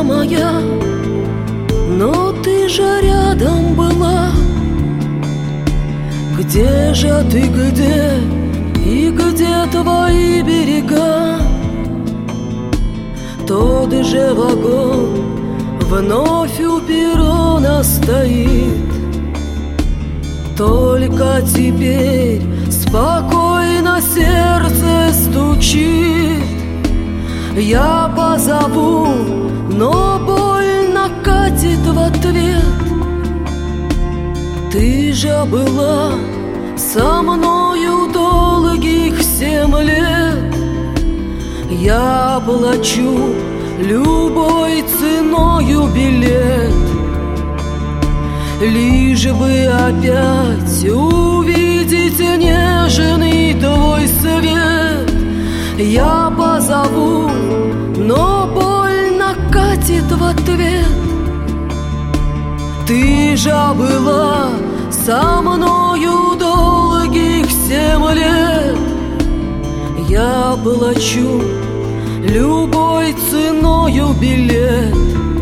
моя, но ты же рядом была. Где же ты, где, и где твои берега? Тот же вагон вновь у перрона стоит, только теперь спокойно сердце стучит. Я позову, но больно катит в ответ. Ты же была со мною долгих 7 лет. Я плачу любой ценою билет, лишь бы опять увидеть нежный твой свет. Я позову, но больно катит в ответ. Ты же была со мною долгих 7 лет. Я плачу любой ценою билет,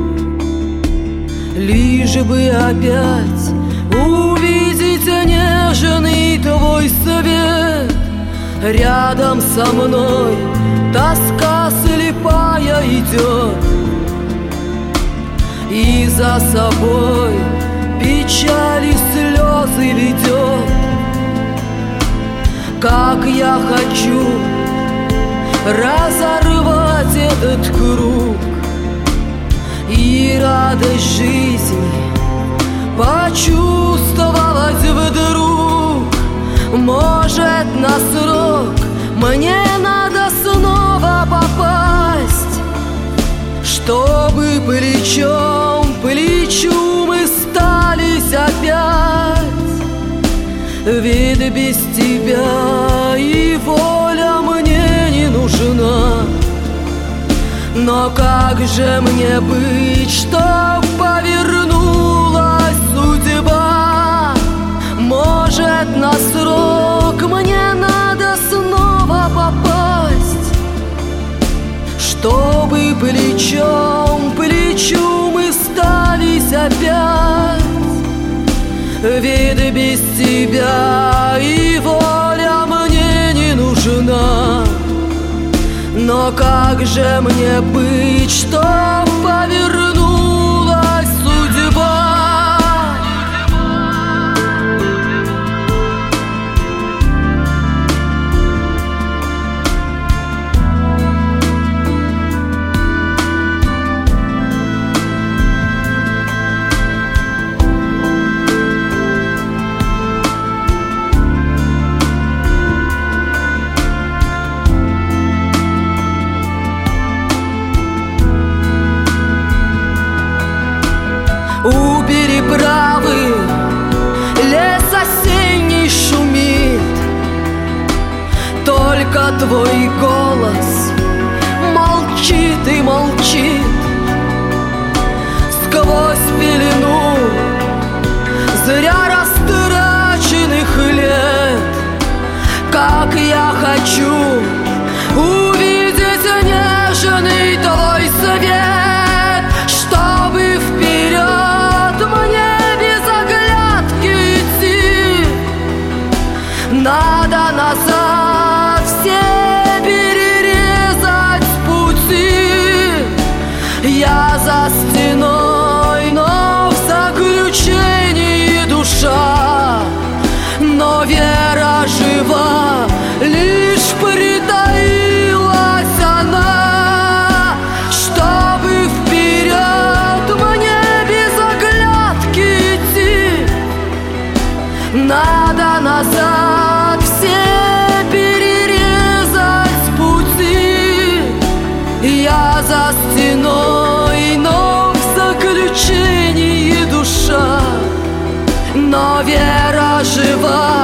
лишь бы опять увидеть нежный твой свет. Рядом со мной тоска слепая идет, и за собой печали слезы ведет. Как я хочу разорвать этот круг и радость жизни почувствовать вдруг. Может, на срок мне надо снова попасть, чтобы плечом к плечу мы стались опять. Ведь без тебя и воля мне не нужна. Но как же мне быть, чтоб повернулась судьба? Может, на срок мне надо снова попасть, чтобы плечом к плечу мы стались опять. Ведь без тебя и воля мне не нужна. Но как же мне быть, чтоб повернулась судьба? У переправы лес осенний шумит, только твой голос молчит и молчит. Сквозь пелену зря растраченных лет, как я хочу увидеть нежный твой свет, чтобы вперед надо назад все перерезать пути. Я за стеной, но в заключении душа, но вера жива, лишь притаилась она. Чтобы вперед мне без оглядки идти, надо назад все перерезать пути. Я за стеной, но в заключении душа, но вера жива,